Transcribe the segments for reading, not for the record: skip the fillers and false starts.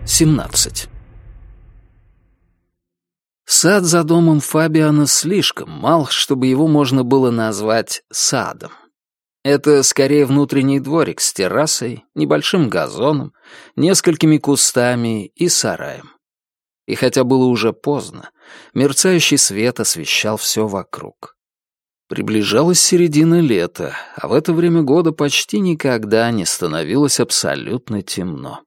17. Сад за домом Фабиана слишком мал, чтобы его можно было назвать садом. Это скорее внутренний дворик с террасой, небольшим газоном, несколькими кустами и сараем. И хотя было уже поздно, мерцающий свет освещал все вокруг. Приближалась середина лета, а в это время года почти никогда не становилось абсолютно темно.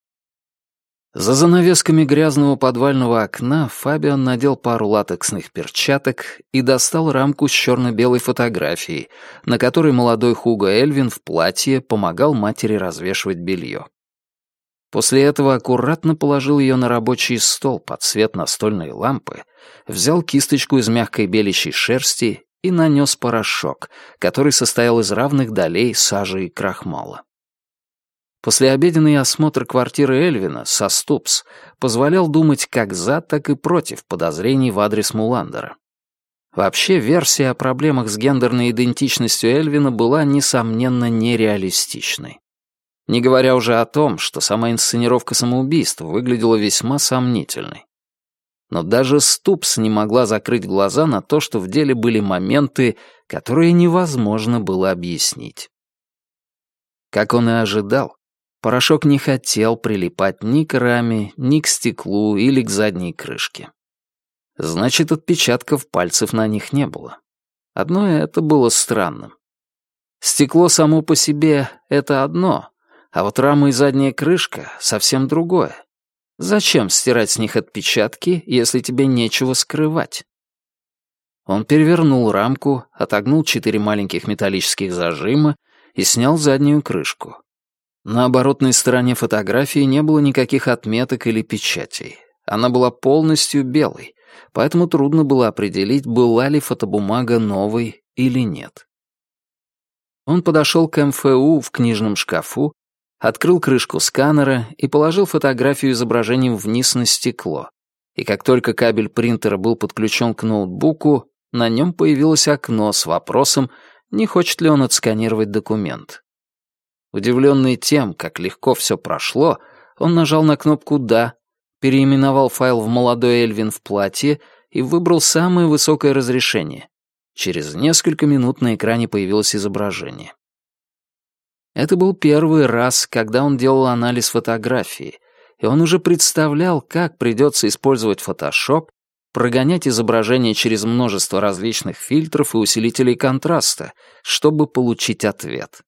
За занавесками грязного подвального окна Фабиан надел пару латексных перчаток и достал рамку с черно-белой фотографией, на которой молодой Хуго Эльвин в платье помогал матери развешивать белье. После этого аккуратно положил ее на рабочий стол под свет настольной лампы, взял кисточку из мягкой беличьей шерсти и нанес порошок, который состоял из равных долей сажи и крахмала. Послеобеденный осмотр квартиры Эльвина со Ступс позволял думать как за, так и против подозрений в адрес Муландера. Вообще, версия о проблемах с гендерной идентичностью Эльвина была, несомненно, нереалистичной. Не говоря уже о том, что сама инсценировка самоубийства выглядела весьма сомнительной. Но даже Ступс не могла закрыть глаза на то, что в деле были моменты, которые невозможно было объяснить. Как он и ожидал, порошок не хотел прилипать ни к раме, ни к стеклу или к задней крышке. Значит, отпечатков пальцев на них не было. Одно это было странным. Стекло само по себе — это одно, а вот рама и задняя крышка — совсем другое. Зачем стирать с них отпечатки, если тебе нечего скрывать? Он перевернул рамку, отогнул 4 маленьких металлических зажима и снял заднюю крышку. На оборотной стороне фотографии не было никаких отметок или печатей. Она была полностью белой, поэтому трудно было определить, была ли фотобумага новой или нет. Он подошел к МФУ в книжном шкафу, открыл крышку сканера и положил фотографию изображением вниз на стекло. И как только кабель принтера был подключен к ноутбуку, на нем появилось окно с вопросом, не хочет ли он отсканировать документ. Удивленный тем, как легко все прошло, он нажал на кнопку «Да», переименовал файл в «Молодой Эльвин в платье» и выбрал самое высокое разрешение. Через несколько минут на экране появилось изображение. Это был первый раз, когда он делал анализ фотографии, и он уже представлял, как придется использовать Photoshop, прогонять изображение через множество различных фильтров и усилителей контраста, чтобы получить ответ.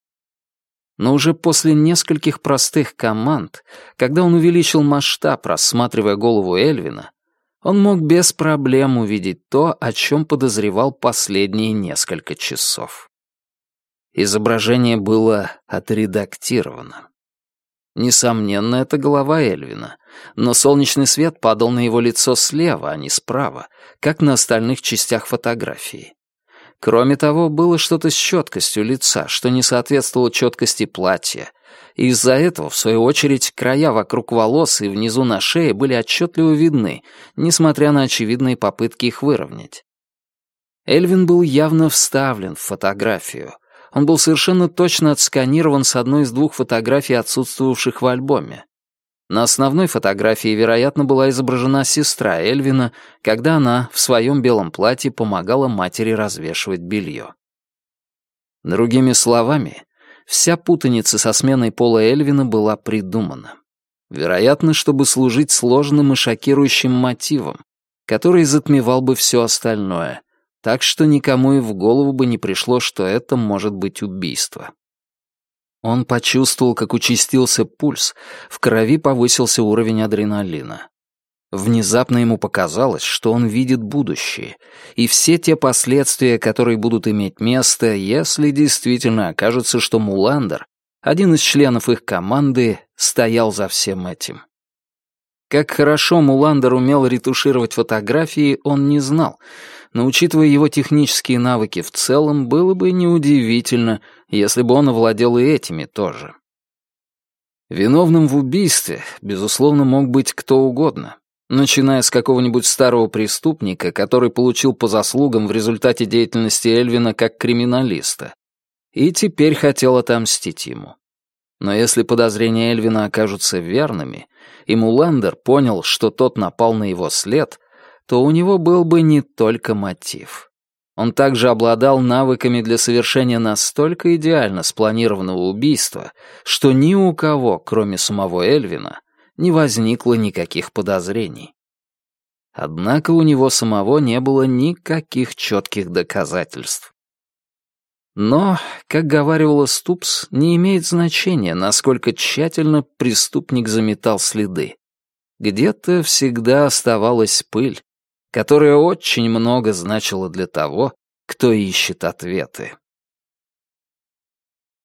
Но уже после нескольких простых команд, когда он увеличил масштаб, рассматривая голову Эльвина, он мог без проблем увидеть то, о чем подозревал последние несколько часов. Изображение было отредактировано. Несомненно, это голова Эльвина, но солнечный свет падал на его лицо слева, а не справа, как на остальных частях фотографии. Кроме того, было что-то с четкостью лица, что не соответствовало четкости платья, и из-за этого, в свою очередь, края вокруг волос и внизу на шее были отчетливо видны, несмотря на очевидные попытки их выровнять. Эльвин был явно вставлен в фотографию. Он был совершенно точно отсканирован с одной из 2 фотографий, отсутствовавших в альбоме. На основной фотографии, вероятно, была изображена сестра Эльвина, когда она в своем белом платье помогала матери развешивать белье. Другими словами, вся путаница со сменой пола Эльвина была придумана. Вероятно, чтобы служить сложным и шокирующим мотивом, который затмевал бы все остальное, так что никому и в голову бы не пришло, что это может быть убийство. Он почувствовал, как участился пульс, в крови повысился уровень адреналина. Внезапно ему показалось, что он видит будущее, и все те последствия, которые будут иметь место, если действительно окажется, что Муландер, один из членов их команды, стоял за всем этим. Как хорошо Муландер умел ретушировать фотографии, он не знал, но, учитывая его технические навыки в целом, было бы неудивительно, если бы он овладел и этими тоже. Виновным в убийстве, безусловно, мог быть кто угодно, начиная с какого-нибудь старого преступника, который получил по заслугам в результате деятельности Эльвина как криминалиста, и теперь хотел отомстить ему. Но если подозрения Эльвина окажутся верными, и Мулендер понял, что тот напал на его след, то у него был бы не только мотив. Он также обладал навыками для совершения настолько идеально спланированного убийства, что ни у кого, кроме самого Эльвина, не возникло никаких подозрений. Однако у него самого не было никаких четких доказательств. Но, как говаривала Ступс, не имеет значения, насколько тщательно преступник заметал следы. Где-то всегда оставалась пыль, которая очень много значила для того, кто ищет ответы.